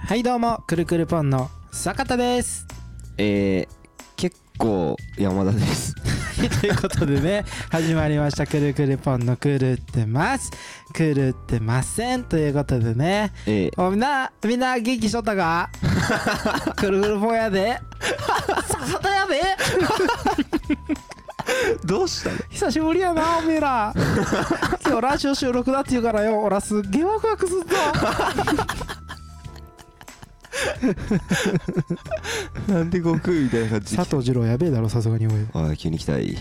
はいどうも、くるくるポンの坂田です。 結構山田ですということでね、始まりました。くるくるポンの狂ってます狂ってませんということでね、みんな元気しとったかくるくるポンやで坂田やでどうしたの？ 久しぶりやなおめえら今日ラジオ収録だって言うからよ、俺はすっげえワクワクするぞなんで悟空みたいな感じ。 佐藤二郎やべえだろさすがに。 おい急に来たい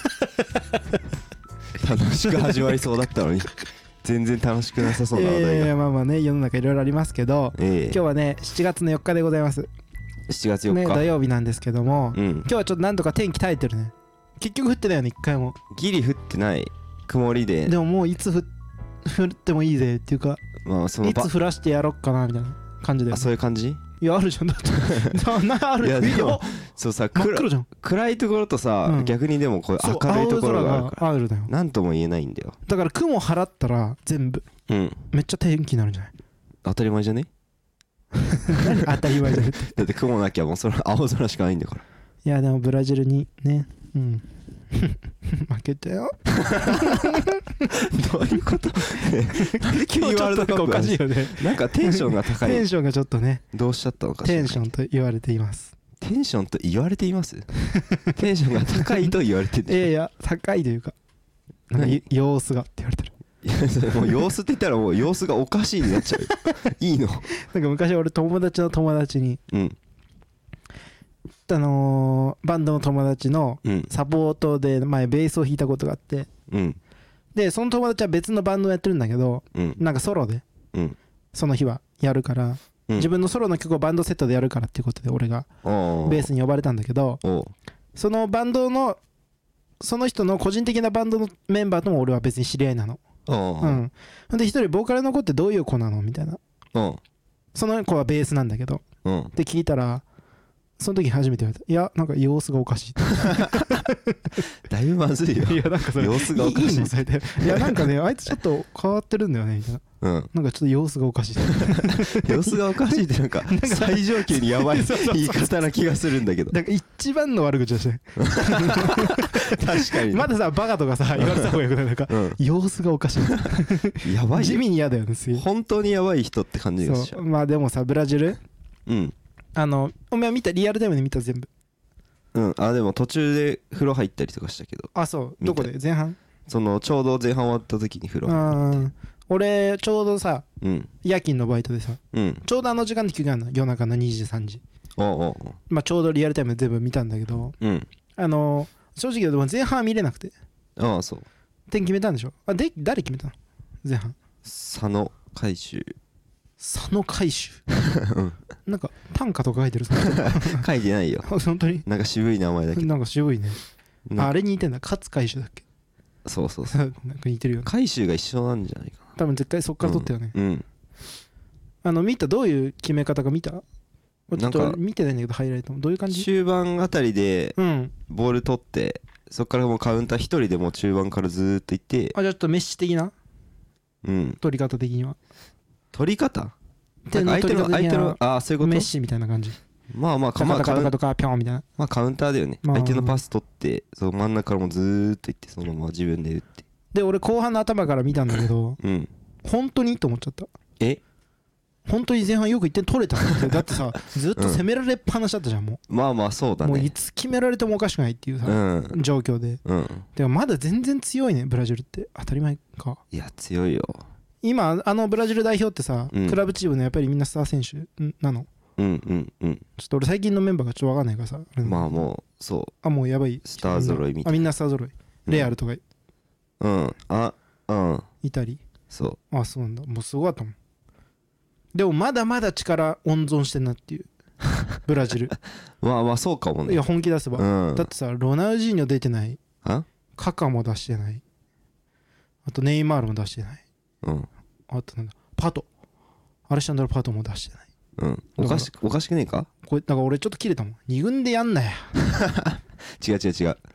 楽しく始まりそうだったのに全然楽しくなさそうな話題が。 まあまあね、世の中いろいろありますけど、今日はね7月の4日でございます。 7月4日、 ね、土曜日なんですけども、今日はちょっとなんとか天気耐えてるね。結局降ってないよね、一回も。 ギリ降ってない、曇りで。 でももういつ降ってもいいぜっていうか、 まあ、そのいつ降らしてやろっかなみたいな感じで、ね。 あ、そういう感じ？ いやあるじゃん、だってそんなある。 いやでもそうさ、 真っ黒じゃん。 暗いところとさ、逆にでもこう明るいところがあるから、 あるだよ。 なんとも言えないんだよ。 だから雲払ったら全部、めっちゃ天気になるんじゃない？ 当たり前じゃね？ 当たり前じゃねってだって雲なきゃもう青空しかないんだから。 いやでもブラジルにね、負けたよどういうことなんで急にワールドカップおかしいよね。 なんかテンションが高い。 テンションがちょっとね、 どうしちゃったのかしら。 テンションと言われています。 テンションと言われていますテンションが高いと言われてる。 いや高いというか、なんか様子がって言われてる。 いやそれもう様子って言ったらもう様子がおかしいになっちゃうよいいの？ なんか昔俺友達の友達に、バンドの友達のサポートで前ベースを弾いたことがあって、でその友達は別のバンドをやってるんだけど、なんかソロで、その日はやるから、自分のソロの曲をバンドセットでやるからっていうことで俺がベースに呼ばれたんだけど、そのバンドのその人の個人的なバンドのメンバーとも俺は別に知り合いなの。で一人ボーカルの子ってどういう子なのみたいな、その子はベースなんだけど、って聞いたら、その時初めて言われた。いやなんか様子がおかしいだいぶまずいよ。 いやなんかそれ様子がおかしい。 いやなんかね、あいつちょっと変わってるんだよねみたいな。なんかちょっと様子がおかしい様子がおかしいってなんか最上級にやばい言い方な気がするんだけど。 なんか一番の悪口だしね確かに。 まださバカとかさ言われた方がよくない？なんか様子がおかしいやばい。 地味に嫌だよね。 本当にやばい人って感じがしちゃう。 まあでもさ、ブラジルお前見た？リアルタイムで見た？全部。 でも途中で風呂入ったりとかしたけど。 あ、そう。どこで？前半？ ちょうど前半終わった時に風呂入って。 俺ちょうどさ、夜勤のバイトでさ、ちょうどあの時間で休憩あるの、夜中の2時3時。まあちょうどリアルタイムで全部見たんだけど、正直でも前半は見れなくて。 そう。 点決めたんでしょ？誰決めたの？前半。 佐野海舟。 佐野海舟なんか短歌とか書いてるさ書いてないよ本当に。 なんか渋い名前だけど。 なんか渋いね。あれに似てんだ。勝海舟だっけ？ そうなんか似てるよね。 海舟が一緒なんじゃないかな。 多分絶対そっから撮ったよね。見た？どういう決め方か見た？ちょっと見てないんだけど、ハイライトもどういう感じ？ 中盤あたりでボール取って、そっからもうカウンター一人でもう中盤からずーっと行って。 じゃあちょっとメッシ的な取り方的には。 取り方？ 相手のそういうこと？ メッシみたいな感じ。 まあカタとかピョンみたいな。 まあカウンターだよね。相手のパス取って、その真ん中からもずーっと行って、そのまま自分で打って。 で俺後半の頭から見たんだけど、本当にと思っちゃった。本当に前半よく1点取れたって。だってさ、ずっと攻められっぱなしだったじゃん。もうまあそうだね。 もういつ決められてもおかしくないっていうさ、状況で。でもまだ全然強いね、ブラジルって。当たり前か。 いや強いよ。 今ブラジル代表ってさ、クラブチームのやっぱりみんなスター選手なの。ちょっと俺最近のメンバーがちょっと分かんないからさ。 まあもうそう。 もうやばいスター揃いみたいな。 みんなスター揃い。レアルとかいたり。 そう。 そうなんだ。もうすごかったもん。でもまだまだ力温存してんなっていうブラジルまあそうかもね。 いや本気出せば、だってさ、ロナウジーニョ出てない、カカも出してない、あとネイマールも出してない、あとなんだアレシャンドロ・パトも出してない。 おかしくねえか？ これだから俺ちょっと切れたもん。2軍でやんなや違う。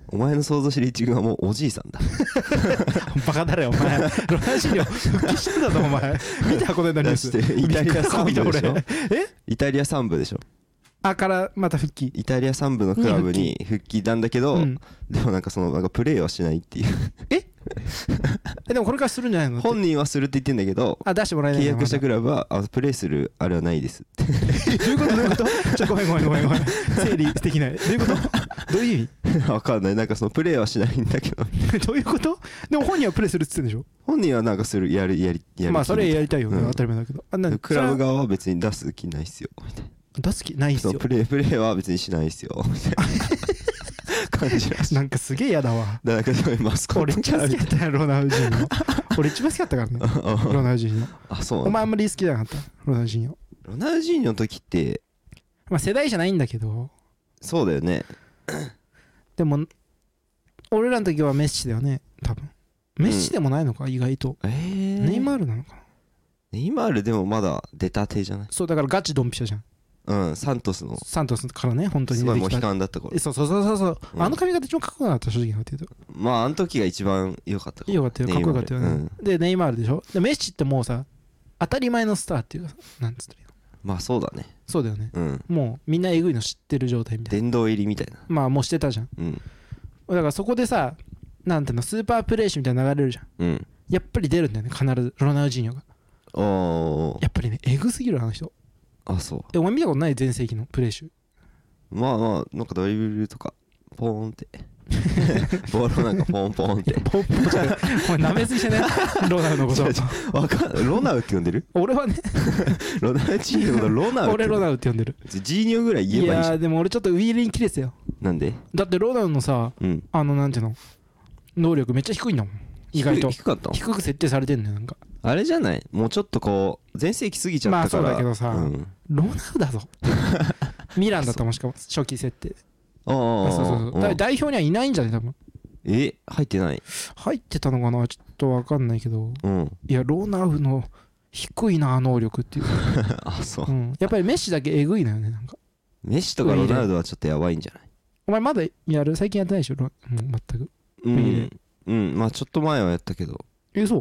お前の想像してる一軍はもうおじいさんだ。 バカだれお前。ロナウジーニョ復帰してんだぞお前。見て箱根のニュース。 イタリア3部でしょ。 え？ イタリア3部でしょ。 あからまた復帰。 イタリア3部のクラブに復帰なんだけど、でもなんかプレーはしないっていう。 でもこれからするんじゃないの？ 本人はするって言ってんだけど、 出してもらえない。 契約したクラブはプレーするあれはないですって。 どういうことごめん整理できない。どういうことどういう意味？わかんない。なんかプレーはしないんだけど。 どういうこと？でも本人はプレーするって言ってんでしょ？ 本人はなんかやるまあそれやりたいよね、当たり前だけど。 クラブ側は別に出す気ないっすよみたいな。 出す気ないっすよ。 プレーは別にしないっすよみたいな感じらしい。 なんかすげえ嫌だわ。 なんかマスコット俺一番好きだったよロナウジーニョ。俺一番好きだったからねロナウジーニョ。 あ、そう。 お前あんまり好きじゃなかったロナウジーニョ。 ロナウジーニョの時って世代じゃないんだけど。 そうだよね。 でも俺らの時はメッシだよね多分。メッシでもないのか、意外と。ネイマールなのかな。 ネイマールでもまだ出たてじゃない？ そうだからガチドンピシャじゃん。 サントスからね、本当にすごいモヒカンだった頃。 そう、あの髪型一番かっこよかった、正直なっていうと。 まああの時が一番良かったかっこよかったよね。でネイマールでしょ。でメッシってもうさ当たり前のスターっていうか、なんつってるよ。 まあそうだね。 そうだよね。もうみんなえぐいの知ってる状態みたいな。 殿堂入りみたいな。 まあもうしてたじゃん。だからそこでさ、なんていうの、スーパープレイ集みたいな流れるじゃん。やっぱり出るんだよね、必ずロナウジーニョが。やっぱりね、えぐすぎるあの人。 あ、そう。 お前見たことない？全盛期のプレイ集。 まあなんかドリブルとかポーンってボールなんかポンポンってポンポンじゃない。お前なめすぎしてねロナウのこと。 わかんない。ロナウって呼んでる？ 俺はねロナウジーニョのことロナウ。 俺ロナウって呼んでる。 ジーニョぐらい言えばいいじゃん。 いやでも俺ちょっとウィールに切れてたよ。 なんで？ だってロナウのさ、なんていうの、能力めっちゃ低いんだもん。意外と低かった？ 低く設定されてんのよ。なんかあれじゃない？もうちょっとこう全盛期過ぎちゃったから。 まあそうだけどさ、ロナウだぞミランだったもん、しかも初期設定。そう代表にはいないんじゃない多分。入ってない？ 入ってたのかな、ちょっと分かんないけど、いやロナウの低いな能力っていうあ、そう、 やっぱりメッシだけえぐいのよね。なんかメッシとかロナウドはちょっとやばいんじゃない？ お前まだやる？最近やってないでしょ？もう全く。 まあちょっと前はやったけど。 そう、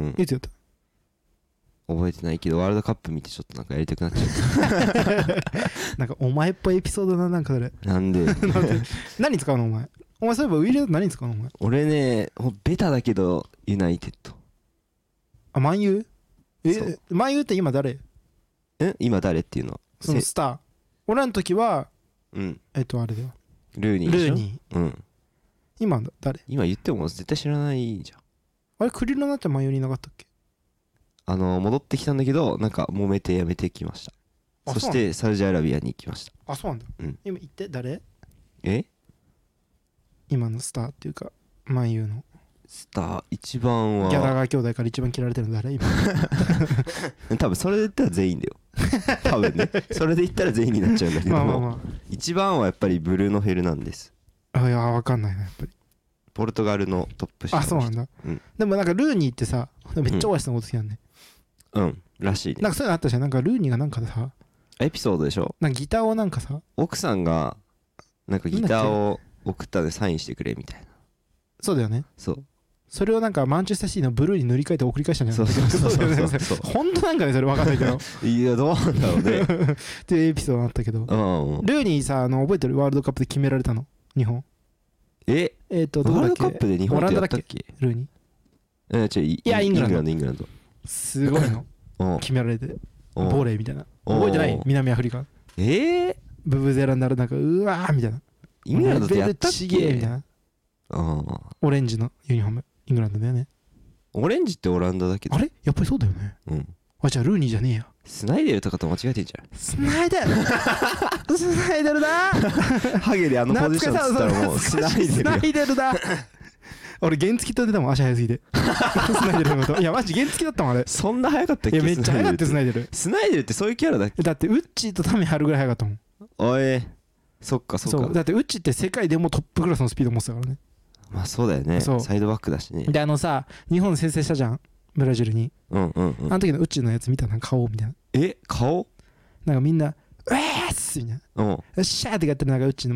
いつやった？ 覚えてないけどワールドカップ見てちょっとなんかやりたくなっちゃったなんかお前っぽいエピソードな。なんかそれなんで何使うのお前そういえばウィールだと何使うのお前？ 俺ね、ベタだけどユナイテッド。 あ、マンユー？マンユーって今誰？ 今誰っていうのはそのスター。俺らの時はあれだよ、 ルーニーでしょ。ルーニー。 今誰？ 今言っても絶対知らないじゃん。 あれクリロナってマンユーにいなかったっけ？ 戻ってきたんだけどなんか揉めてやめてきました。そしてサウジアラビアに行きました。 あ、そうなんだ。今言って誰？今のスターっていうかマンユーのスター一番はギャラガー兄弟から一番嫌られてるの誰今？ 多分それで言ったら全員だよ多分ね。それで言ったら全員になっちゃうんだけど一番はやっぱりブルーノ・フェルナンデス。 いや分かんないな、やっぱりポルトガルのトップ下。 あ、そうなんだ。でもなんかルーニーってさ、めっちゃオアシスのこと好きなんね。 らしいね。 なんかそういうのあったじゃん。なんかルーニーがなんかさ、 エピソードでしょ。 なんかギターをなんかさ、 奥さんがなんかギターを送ったんでサインしてくれみたいな。 そうだよね。それをなんかマンチェスターシティのブルーに塗り替えて送り返したんじゃない？そう本当なんかね、それ分かんないけどいやどうなんだろうねっていうエピソードあったけど、ルーニーさ、覚えてる？ワールドカップで決められたの日本。 ワールドカップで日本ってやったっけ？ルーニー？いやイングランドすごいの決められてボレーみたいな。覚えてない？南アフリカブブゼラになる、なんかうわーみたいな。 イングランドってやったっけ？ みたいな。オレンジのユニフォームイングランドだよね。 オレンジってオランダだけど。 あれやっぱりそうだよね。あ、じゃあルーニーじゃねえや。 スナイデルとかと間違えてんじゃん。 スナイデルだハゲでポジションっつったらもうスナイデルだ俺原付と出たもん、足速すぎてスナイデルのこと。いやマジ原付だったもんあれ。 そんな速かったっけ？ いやめっちゃ速かったスナイデル。 スナイデルってそういうキャラだっけ？ だってウッチーとタメ張るぐらい速かったもん。 そっか。 そうだってウッチーって世界でもトップクラスのスピード持ってたからね。 まあそうだよね。サイドバックだしね。 でさ、日本先制したじゃん、ブラジルに。あの時のウッチーのやつ見たな、顔みたいな。 顔？ なんかみんなうえーっすみたいな、よっしゃーってやってる。なんかウッチーのも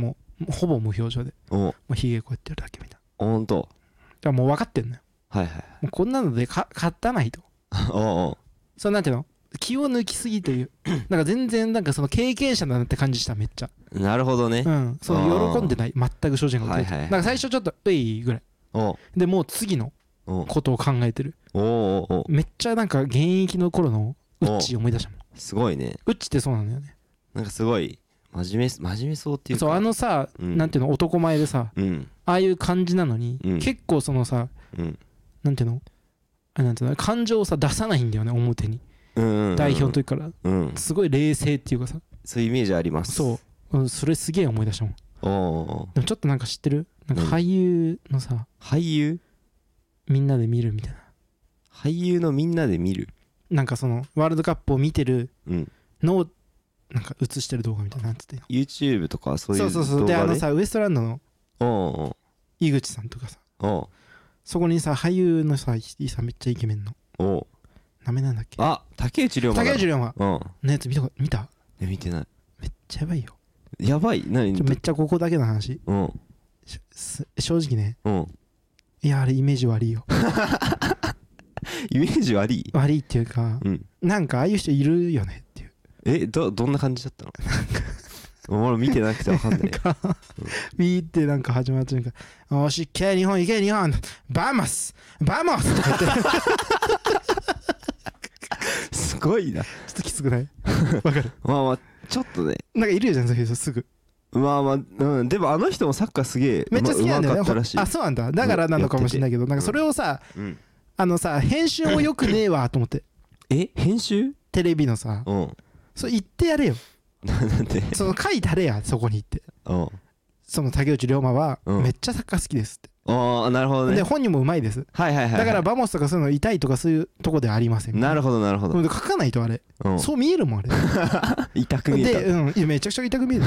ほぼ無表情でもうひげこうやってやるだけみたいな。 ほんと。 だからもう分かってんのよ。 はいはい。 もうこんなので勝たないと。そうなんていうの、気を抜きすぎというなんか全然なんかその経験者だなって感じした。めっちゃ。 なるほどね。 そう喜んでない、全く正直なこと言うと。なんか最初ちょっとういぐらいで、もう次のことを考えてる。めっちゃなんか現役の頃のウッチ思い出したもん。 すごいね。 ウッチってそうなんだよね。なんかすごい真面目そうっていうか、 そうさ、なんていうの、男前でさ、ああいう感じなのに、結構そのさ、なんていうの、なんていうの、感情をさ出さないんだよね、表に。代表の時から、すごい冷静っていうかさ、 そういうイメージあります。 そう、それすげえ思い出したもん。でもちょっとなんか知ってる？なんか俳優のさ、 俳優みんなで見るみたいな。 俳優のみんなで見る、 なんかそのワールドカップを見てるのをなんか映してる動画みたいな、なんつって YouTube とかそういう動画で。 そうでさ、ウエストランドの井口さんとかさ、そこにさ俳優のさめっちゃイケメンの名前なんだっけ、 竹内涼真。 竹内涼真のやつ見た？ 見てない。 めっちゃやばいよ。 やばい？何？ めっちゃここだけの話。正直ね、いやあれイメージ悪いよ。 イメージ悪い？ 悪いっていうか、なんかああいう人いるよねっていう。 どんな感じだったの？俺見てなくて分かんない。 ビーってなんか始まった瞬間、よし、日本行け、日本バモスバモスって言ってすごいな。ちょっときつくない？わかる？ まあちょっとね、 なんかいるじゃんそういう人すぐ。 でもあの人もサッカーすげえめっちゃ好きなんだよね。 らしい。 そうなんだ。だからなのかもしれないけど、なんかそれをさ、編集もよくねえわと思って。 編集？ テレビのさ、そう言ってやれよ。 なんで？ その書いたれや、そこに行って。その竹内涼真はめっちゃサッカー好きですって。 なるほどね。 で本人もうまいです。だからバモスとかそういうの痛いとかそういうとこではありません。 なるほどなるほど。 書かないとあれ、そう見えるもんあれ。 痛く見えた。 で、めちゃくちゃ痛く見える。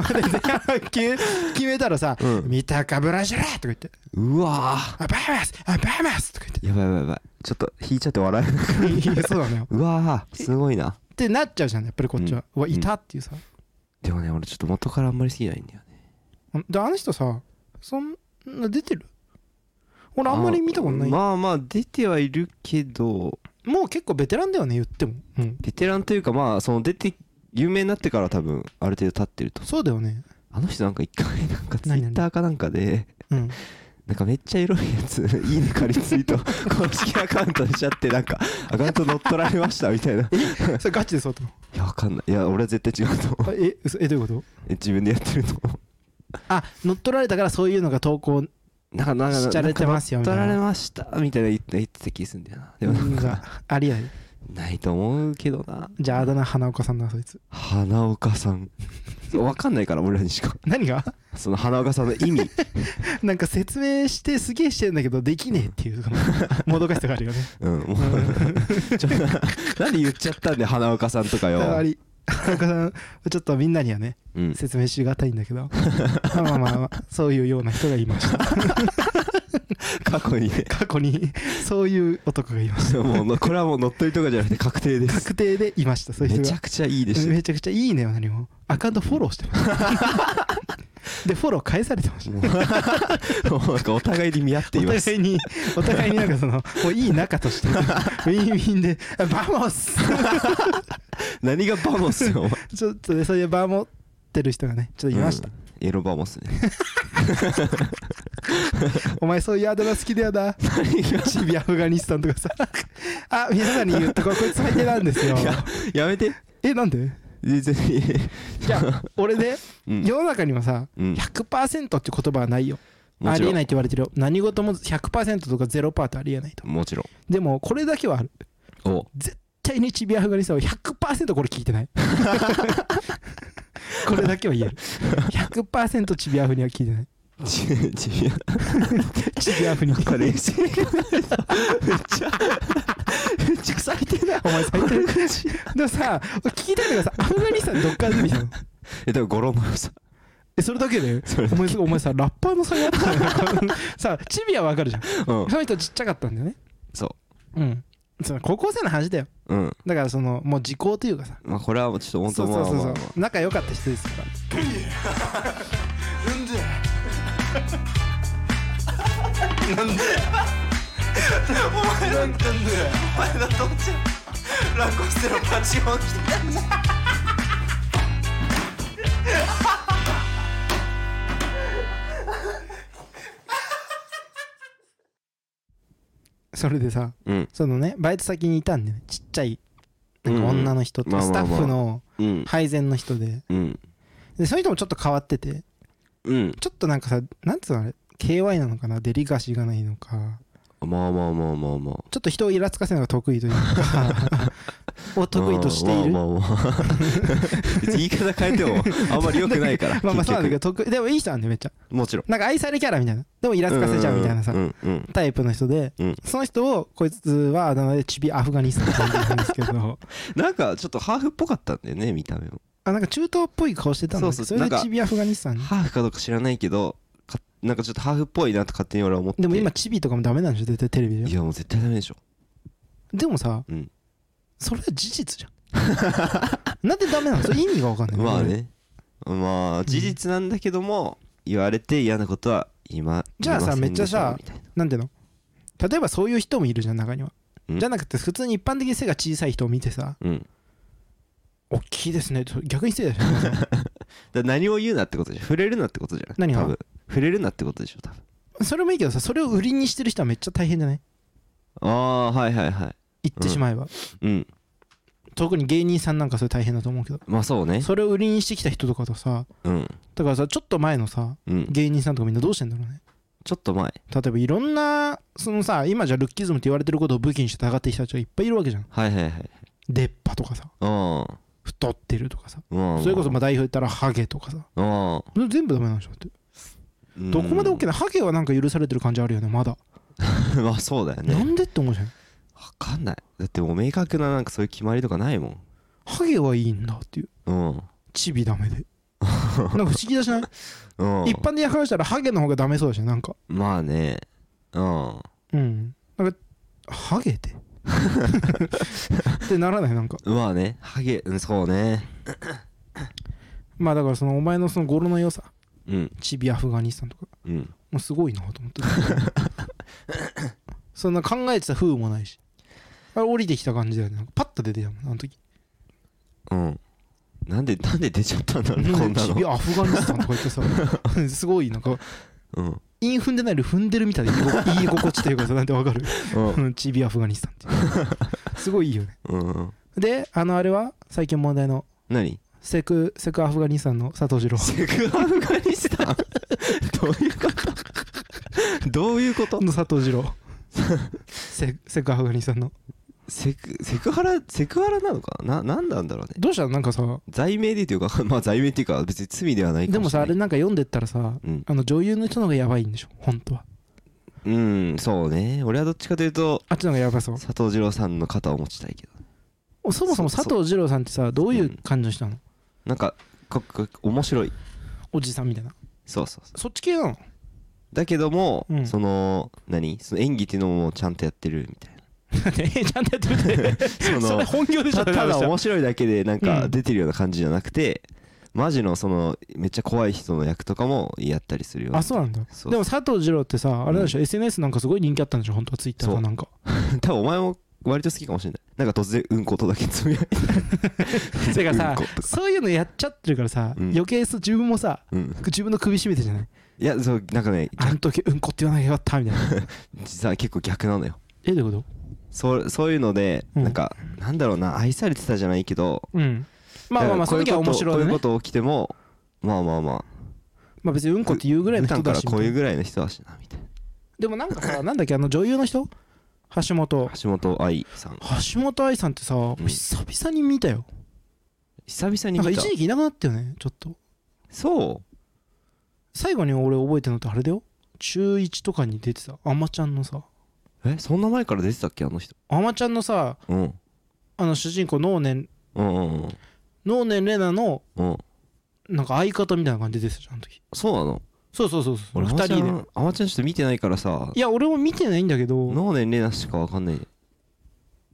決めたらさ、見たかブラジルとか言って、 うわー、 バマスとか言って、 やばい、ちょっと引いちゃって笑えない。 そうだね。 うわー、すごいなってなっちゃうじゃんやっぱりこっちは。うわ、いたっていうさ。 でもね、俺ちょっと元からあんまり好きじゃないんだよね。 であの人さ、そんな出てる？俺あんまり見たことない。 まあ出てはいるけど、 もう結構ベテランだよね言っても。 ベテランというか、その出て有名になってから多分ある程度経ってると。 そうだよね。 あの人なんか一回なんかツイッターかなんかでなんかめっちゃエロいやついいね借りツイート公式アカウントにしちゃって、なんかアカウント乗っ取られましたみたいな。 それガチでそうと？ いやわかんない。いや俺は絶対違うと思う。 どういうこと？ 自分でやってると思う。 乗っ取られたからそういうのが投稿しちゃれてますよみたいな。 乗っ取られましたみたいな言ってた気するんだよな。でもなんかありえないと思うけどな。 じゃああだ名花岡さんだそいつ。 花岡さん分かんないから俺らにしか。 何が？その花岡さんの意味なんか説明してすげえしてんだけどできねえっていうもどかしさがあるよね。 なんで言っちゃったんで花岡さんとかよ。 花岡さんちょっとみんなにはね、説明しがたいんだけどまあそういうような人がいました。 過去にそういう男がいました。 もうこれはもう乗っ取りとかじゃなくて確定です。 確定でいました。そういう人がめちゃくちゃいいでした。 めちゃくちゃいいねよ。何もアカウントフォローしてましたでフォロー返されてましたもうなんかお互いに見合っています。 お互いになんかそのもういい仲としてウィンウィンでバモス何がバモスよ。 ちょっとねそういうバモってる人がねちょっといました。 エロバモスね。 お前そういうあだ名好きだよな。チビアフガニスタンとかさ。皆さんに言うとこいつ最低なんですよ。 やめて。 なんで？ 全然いい。 じゃあ俺ね、世の中にはさ 100% って言葉はないよ。ありえないって言われてるよ。何事も 100% とか 0% ってありえないと。 もちろん。 でもこれだけはある。絶対にチビアフガニスタンは 100% これ聞いてないこれだけは言える。 100% チビアフには聞いてない。チビアフにこれめっちゃ最低だ。 お前最低でもさ聞きたいのがさアフガニスタンどっから出てきたの？ でも語呂のさそれだけでお前さラッパーの差があったじゃんさチビはわかるじゃん、その人ちっちゃかったんだよね。 そう。 その高校生の話だよ。だからそのもう時効というかさ、 まあこれはちょっと本当そうそうそうそう、仲良かった人ですからなんでお前の父ちゃんラコステのパチモン着てたんじゃんそれでさ、そのねバイト先にいたんだよね、ちっちゃいなんか女の人って、スタッフの配膳の人で、でその人もちょっと変わってて、ちょっとなんかさ、なんつうのあれ KY なのかな、デリカシーがないのか、 まあちょっと人をイラつかせるのが得意というかを得意としている別に言い方変えてもあんまり良くないからまあそうなんだけど、でもいい人なんだよめっちゃ。 もちろんなんか愛されキャラみたいな、でもイラつかせちゃうみたいなさ、タイプの人で、その人をこいつはあだ名でチビアフガニスタンって呼んでるんですけどなんかちょっとハーフっぽかったんだよね、見た目も。 なんか中東っぽい顔してたんだけど、それでチビアフガニスタン。 ハーフかどうか知らないけど、なんかちょっとハーフっぽいなと勝手に俺は思って。 でも今チビとかもダメなんでしょ絶対テレビで。 いやもう絶対ダメでしょ。 でもさ、それは事実じゃんなんでダメなの、それ意味が分かんないまあね、まあ事実なんだけども、言われて嫌なことは今じゃあさ、めっちゃさ、なんていうの、例えばそういう人もいるじゃん中には、じゃなくて普通に一般的に背が小さい人を見てさ、大きいですね、逆に失礼だしだ何を言うなってことでしょ、触れるなってことじゃん。 何が多分触れるなってことでしょ多分。 それもいいけどさ、それを売りにしてる人はめっちゃ大変じゃない？ ああはいはいはい、 言ってしまえば、特に芸人さんなんかそれ大変だと思うけど、 まあそうね、 それを売りにしてきた人とかとさ、だからさ、ちょっと前のさ、芸人さんとかみんなどうしてんだろうね。 ちょっと前、 例えばいろんなそのさ、今じゃルッキズムって言われてることを武器にして戦ってきた人がいっぱいいるわけじゃん。出っ歯とかさ、太ってるとかさ、それこそまあ代表言ったらハゲとかさ、全部ダメなんでしょって。どこまで OK な、ハゲはなんか許されてる感じあるよねまだまあそうだよね。 なんでって思うじゃん。 分かんない、だってもう明確ななんかそういう決まりとかないもん。 ハゲはいいんだっていう、チビダメでなんか不思議だしない一般で話したらハゲの方がダメそうだし、なんかまあね、 なんかハゲってってならない、なんかまあね、ハゲ、そうねまあだからそのお前のその語呂の良さ、チビアフガニスタンとか、もうすごいなと思ってそんな考えてた風もないし、あれ降りてきた感じだよね、なんかパッと出てたもんあの時。 なんで出ちゃったんだろうこんなの。 チビアフガニスタンとか言ってさすごいなんか、韻踏んでないより踏んでるみたいで言い心地というかさ、なんてわかるチビアフガニスタンってすごいいいよね。であれは最近問題の何セクアフガニスタンの佐藤二郎。 セクアフガニスタンどういうことどういうことの佐藤二郎セクアフガニスタンのセクハラなのかな、なんなんだろうね。 どうしたの、なんかさ罪名でっていうかまあ罪名っていうか別に罪ではないかもしれない。でもさ、あれなんか読んでったらさ、女優の人の方がやばいんでしょ本当は。 そうね、俺はどっちかというとあっちの方がやばそう。 佐藤二郎さんの肩を持ちたいけど。 そもそも佐藤二郎さんってさ、どういう感じの人なの？ なんか面白いおじさんみたいな。 そっち系なの？ だけども、その演技っていうのもちゃんとやってるみたいなちゃんとやってるってそれ本業でしょ。 ただ面白いだけでなんか出てるような感じじゃなくて、マジのそのめっちゃ怖い人の役とかもやったりするよ。 あ、そうなんだ。でも佐藤二郎ってさ、あれでしょ、SNS なんかすごい人気あったんでしょ本当は。ツイッターかなんか。 多分お前も割と好きかもしれない。なんか突然うんことだけつぶやいててかさ、そういうのやっちゃってるからさ、余計自分もさ、自分の首絞めてじゃない？ いや、そうなんかね、 あの時うんこって言わなきゃよかったみたいな実は結構逆なのよ。 どういうこと？ そういうので、なんかなんだろうな、愛されてたじゃないけど、 まあその時は面白いね。 こういうこと起きてもまあ別にうんこって言うぐらいの人だし、 こういうぐらいの人だしなみたいな。 でもなんかさ、なんだっけ、女優の人、橋本愛さん。 橋本愛さんってさ、久々に見たよ。 久々に見た。 なんか一時期いなくなったよねちょっと。 そう最後に俺覚えてるのってあれだよ、中1とかに出てたあまちゃんのさ。 そんな前から出てたっけあの人。 あまちゃんのさ、主人公能年玲奈のなんか相方みたいな感じで出てたじゃんあの時。 そうなの？ そう俺 2人で。 あまちゃんちょっと見てないからさ。 いや俺も見てないんだけど、 能年玲奈しかわかんない。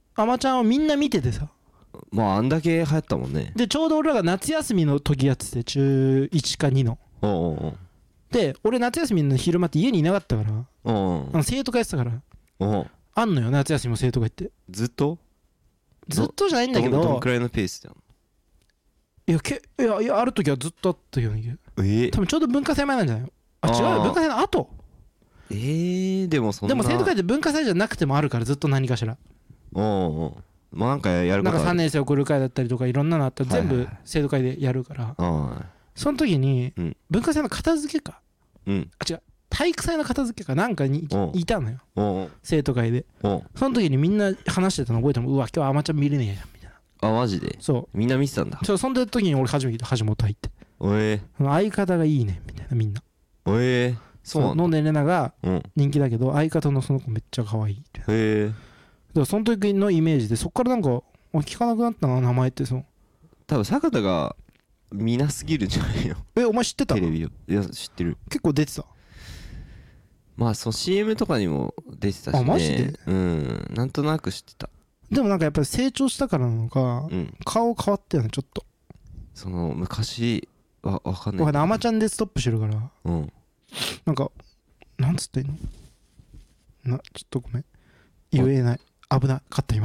アマちゃんをみんな見ててさ、 まああんだけ流行ったもんね。 でちょうど俺らが夏休みの時やってて、中1か2の。 おうおうおう。 で俺夏休みの昼間って家にいなかったから、 おうおう。 生徒会やってたから。 おう。 あんのよ夏休みも生徒会って。 ずっとずっとじゃないんだけど、 どんくらいのペースじゃん。 いやある時はずっとあったよね。多分ちょうど文化祭前なんじゃない？あ、違うよ、文化祭の後。 でもそんな。 でも生徒会って文化祭じゃなくてもあるから、ずっと何かしら。 おうおう。まあなんかやることある。 なんか3年生送る会だったりとかいろんなのあったら全部生徒会でやるから、その時に文化祭の片付けか、あ、違う、体育祭の片付けかなんかにいたのよ、生徒会で。その時にみんな話してたの覚えても、うわ今日アマちゃん見れねえやみたいな。 あ、マジで？そう、みんな見てたんだ。 その時に俺初めて橋本入って、相方がいいねみたいな、みんな。そうなんだ。飲んでレナが人気だけど、相方のその子めっちゃ可愛いみたいな。だからその時のイメージで、そっからなんか聞かなくなったな、名前って。そう、 多分坂田が見なすぎるんじゃないよ。 お前知ってた？ テレビを。いや知ってる。 結構出てた。 まあその CM とかにも出てたしね。 あ、マジで？ なんとなく知ってた。 でもなんかやっぱり成長したからなのか、顔変わったよね、ちょっと。 その昔は分かんない。 アマちゃんでストップしてるから、なんかなんつっていいの、ちょっとごめん、言えない。危なかった今。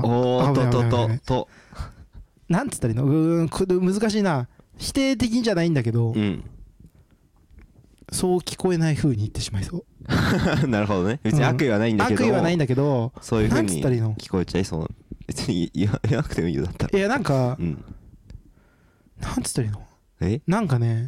なんつったらいいの、これ難しいな。否定的じゃないんだけど、そう聞こえない風に言ってしまいそう。 なるほどね。別に悪意はないんだけど、 悪意はないんだけど、 そういう風に聞こえちゃいそう。別に言わなくてもいいよだったら。 いやなんか、なんつったらいいの、なんかね、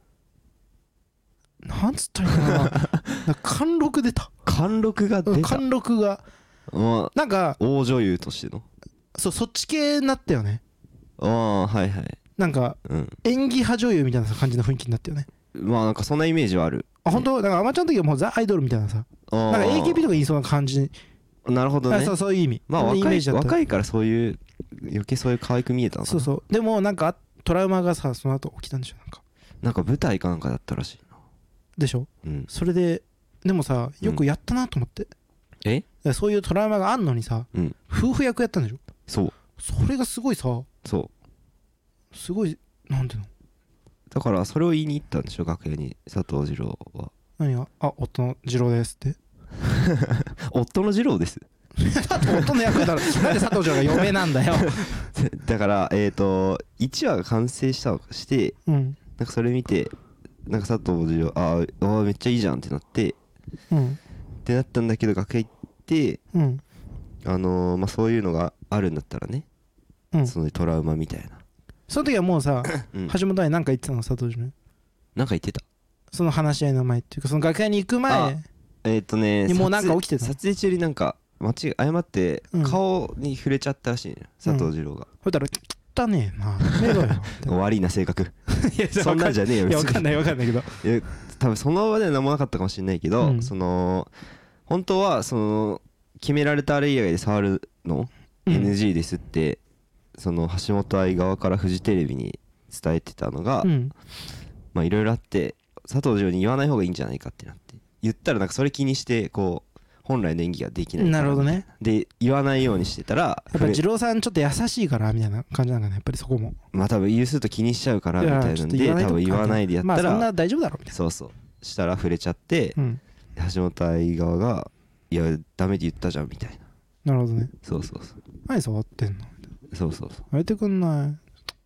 なんつったらいいのかな、貫禄出た。 貫禄が出た。 貫禄がなんか大女優としての、 そっち系になったよね。 はいはい。 なんか演技派女優みたいな感じの雰囲気になったよね。 まあなんかそんなイメージはある。 あ、本当？だからアマちゃんの時はもうザ・アイドルみたいなさ、なんか AKB とか言いそうな感じ。 なるほどね。 そういう意味。 まあ若いからそういう余計そういう可愛く見えたのかな。そうでもなんかトラウマがさ、その後起きたんでしょ。 なんか舞台かなんかだったらしいな。 でしょ。それででもさ、よくやったなと思って。そういうトラウマがあんのにさ、夫婦役やったんでしょ。それがすごいさ、すごい、なんていうの、 だからそれを言いに行ったんでしょ、楽屋に佐藤二郎は。 何が？あ、夫の二郎ですって夫の二郎です夫の役だろ。なんで佐藤二郎が嫁なんだよだから1話が完成して、なんかそれ見て、なんか佐藤二郎めっちゃいいじゃんってなって、ってなったんだけど、楽屋行って、まあそういうのがあるんだったらね、そのトラウマみたいな。 その時はもうさ、橋本愛なんか言ってたの、佐藤二郎。なんか言ってた。 その話し合いの前っていうか、その楽屋に行く前にもうなんか起きてた。 撮影中になんか誤って顔に触れちゃったらしいね、佐藤二郎が。 ほいたら汚ねえな、 悪いな性格そんなんじゃねえよ。 いや分かんないけど、 多分その場では何もなかったかもしれないけど、その本当はその決められたあれ以外で触るの NG ですって、その橋本愛側からフジテレビに伝えてたのが、まあいろいろあって、佐藤二郎に言わない方がいいんじゃないかってなって、言ったらなんかそれ気にしてこう本来の演技ができない。 なるほどね。 で言わないようにしてたら、 やっぱ二郎さんちょっと優しいからみたいな感じなんかね、やっぱりそこも。 まあ多分言うすると気にしちゃうからみたいなんで、多分言わないでやったら、 まあそんな大丈夫だろみたいな。 そうしたら触れちゃって、橋本愛側がいやダメで言ったじゃんみたいな。なるほどね。何触ってんの。やめてくんない。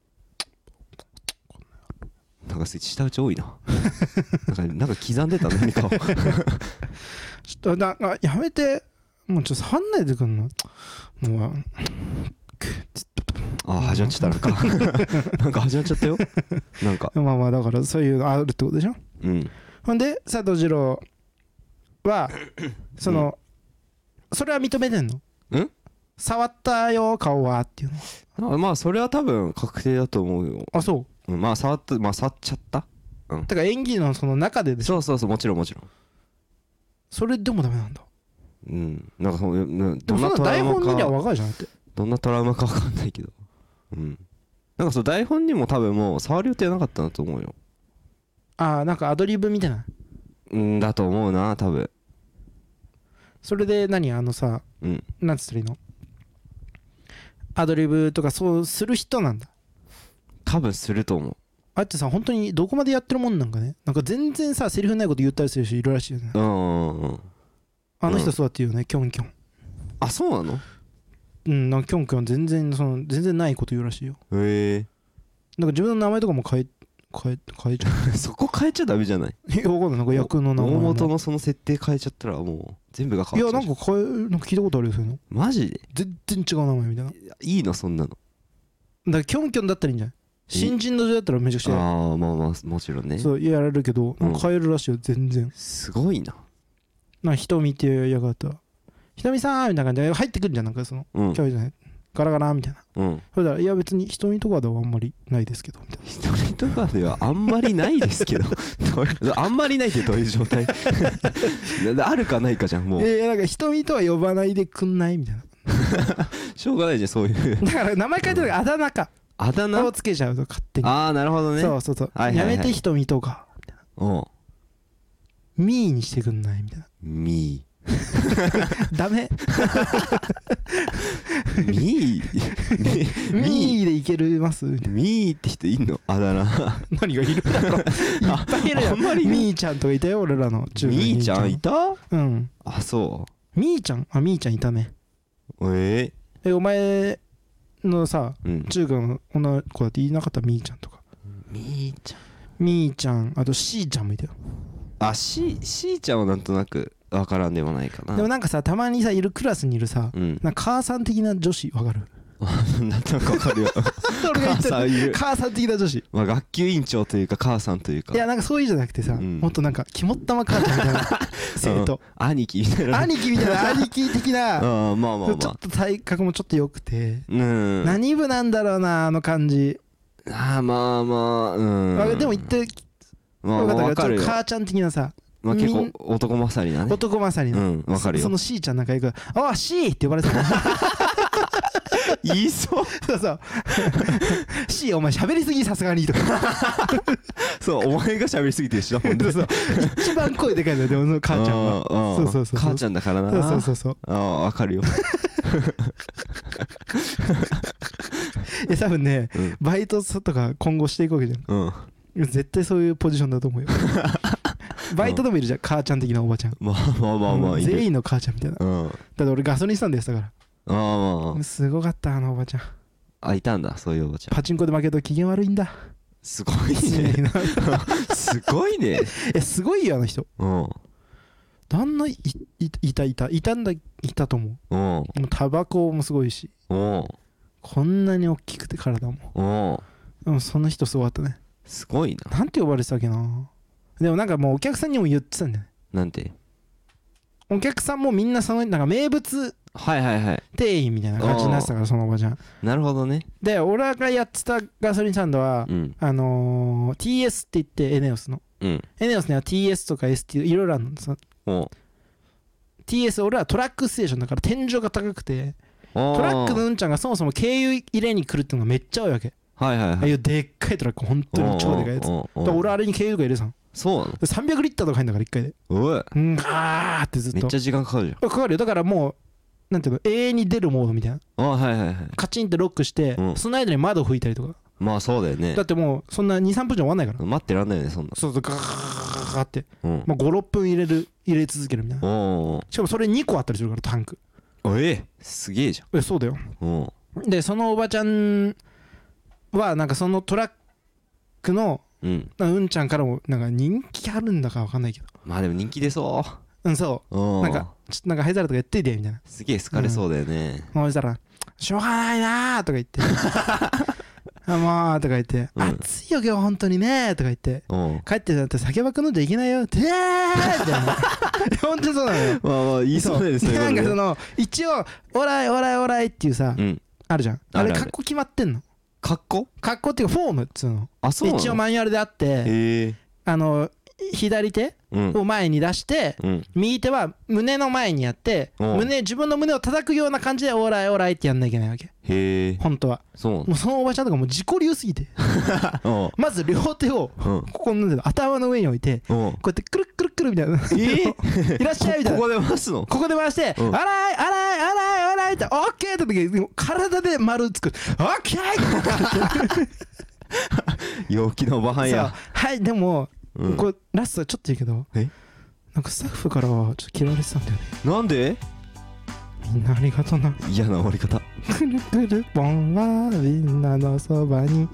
なんか舌打ち多いななんか刻んでた何かをちょっとなんかやめて、もうちょっと触んないでくんの。もう始まっちゃったなんか始まっちゃったよなんかまあだからそういうのあるってことでしょ。ほんで佐藤二郎はその、それは認めてんの？触ったよ顔はっていうの。まあそれは多分確定だと思うよ。 あ、そう。 まあ触っちゃった。 だから演技のその中ででしょ。 そうもちろん。 それでもダメなんだ。 なんかどんなトラウマか。台本見りゃ分かるじゃんって。 どんなトラウマか分かんないけど。なんかその台本にも多分もう触る予定なかったなと思うよ。 なんかアドリブみたいな。 だと思うな多分。 それで何さ、なんつったらいいの？ アドリブとかそうする人なんだ。 多分すると思う。 あってさ、本当にどこまでやってるもんなんかね。なんか全然さ、セリフないこと言ったりする人いるらしいよね。あの人そうだって言うよね、キョンキョン。 あ、そうなの？ なんかキョンキョン全然ないこと言うらしいよ。 へえ。 なんか自分の名前とかも変えちゃう。 そこ変えちゃダメじゃない？ いや、わかんない。なんか役の名前大元のその設定変えちゃったらもう全部が変わっちゃう。 いや、なんか聞いたことあるよ、そういうの。 マジで？ 全然違う名前みたいな。 いいのそんなの。 だからキョンキョンだったらいいんじゃない？新人の時だったらめちゃくちゃ。 ああ、まあまあもちろんね。 そうやられるけど、なんか変えるらしいよ、全然。 すごいな。 なんか人見てやがったら、ひとみさんみたいな感じで入ってくるんじゃん、なんかその、キャラじゃない。ガラガラみたいな。それだら、いや別に瞳とかではあんまりないですけどみたいな。 瞳とかではあんまりないですけどあんまりないってどういう状態あるかないかじゃんもう。 なんか瞳とは呼ばないでくんないみたいなしょうがないじゃんそういうだから名前変えた時あだ名か。 あだ名をつけちゃうと勝手に。 ああなるほどね。 そうそうそう、やめて瞳とかみたいな。ミーにしてくんないみたいな。 ミーダメミーでいけますみたいな。 ミーって人いんの？あだ名何がいるだろういっぱいいるよ。ミーちゃんとかいたよ俺らの中学。 ミーちゃんいた？ うん。 あそうミーちゃんミーちゃんいたね。お前のさ、中学の女の子だって言いなかった？ミーちゃんとか。 ミーちゃん、あとシーちゃんもいたよ。 あ、シーちゃんはなんとなく分からんでもないかな。 でもなんかさ、たまにさいるクラスにいるさ、なんか母さん的な女子分かる？ なんとなく分かるよ俺が言ってる母さん的な女子、 まあ学級委員長というか母さんというか。 いやなんかそういうじゃなくてさ、もっとなんか肝っ玉母ちゃんみたいな生徒、 兄貴みたいな兄貴的なまあちょっと体格もちょっと良くて、何部なんだろうなあの感じ。 まあでも言って分かるよ。母ちゃん的なさ、 結構男勝りなね。 男勝りな。 分かるよ。 その C ちゃんなんかよく「ああ C」って呼ばれてた言いそうそうC お前喋りすぎさすがにとかそうお前が喋りすぎてるしだもんね。 一番声でかいのよでも母ちゃんは。そう母ちゃんだからな。 そう分かるよ多分ねバイトとか今後していくわけじゃん。絶対そういうポジションだと思うよバイトでもいるじゃん母ちゃん的なおばちゃん。 まあ全員の母ちゃんみたいな。だって俺ガソリンスタンドやってたから。すごかったあのおばちゃん。 いたんだそういうおばちゃん。 パチンコで負けると機嫌悪いんだ。 すごいねすごいね。 すごいよあの人。旦那いたと思う。もうタバコもすごいし、こんなに大きくて体も。でもその人すごかったね。 すごいな。 なんて呼ばれてたっけな。でもなんかもうお客さんにも言ってたんだよね。 なんて？ お客さんもみんなそのなんか名物店員みたいな感じになってたからそのおばちゃん。 なるほどね。 で俺がやってたガソリンスタンドは、TS って言ってエネオスの、エネオスには TS とか ST いろいろあるの。TS 俺はトラックステーションだから天井が高くて、トラックのうんちゃんがそもそも軽油入れに来るっていうのがめっちゃ多いわけ。でっかいトラック本当に超でかいやつだから俺あれに軽油とか入れてたの。 そうなの ？300リッターとか入んだから1回で。ガーってずっと。 めっちゃ時間かかるじゃん。 かかるよ。だからもうなんていうの永遠に出るモードみたいな。カチンってロックして、その間に窓拭いたりとか。 まあそうだよね。 だってもうそんな 2,3 分じゃ終わんないから。 待ってらんないよねそんな。 そうガーって、まあ5,6 分入れ続けるみたいな。しかもそれ2個あったりするからタンク。 すげえじゃん。 そうだよ。でそのおばちゃんはなんかそのトラックのうんちゃんからもなんか人気あるんだか分かんないけど、 まあでも人気出そう。 そうなんかちょっとなんか灰皿とかやっててみたいな。 すげえ好かれそうだよね。 そしたらしょうがないなーとか言ってもうとか言って暑いよ今日本当にねとか言って帰ってだって酒ばっか飲んじゃいけないよってみたいな本当にそうなのよ。 まあ言いそうだよね。 なんかその一応オライオライオライっていうさあるじゃん。あれ格好決まってんの。格好っていうかフォームっつうの。一応マニュアルであって、左手を前に出して、右手は胸の前にやって、自分の胸を叩くような感じでオーライオーライってやんなきゃいけないわけ。本当はもうそのおばちゃんとかもう自己流すぎてまず両手をここの頭の上に置いて、こうやってくるくるくるみたいな、いらっしゃいみたいな。 ここで回すの？ ここで回して、あらいあらいあらいあらーってオッケーって時に体で丸作るオッケー陽気なおばはんや。 はいでも、これラストはちょっといいけど、なんかスタッフからはちょっと嫌われてたんだよね。 なんで？ みんなありがとな。 嫌な終わり方。 くるくるポンはみんなのそばに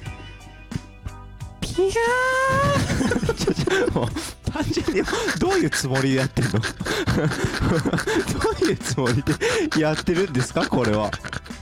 ピヤーもう単純にどういうつもりでやってるの？どういうつもりでやってるんですかこれは。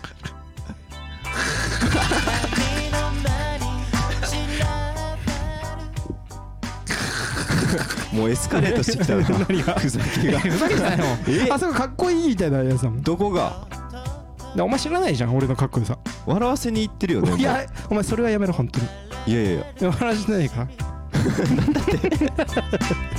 もうエスカレートしてきたな。 何がふざけが。 ふざけてないの。あそこかっこいいみたいなやつだもん。 どこが？ お前知らないじゃん俺のかっこよさ。 笑わせにいってるよね。 いやお前それはやめろ本当に。 いやいやいや。 笑わせてないか。 なんだって。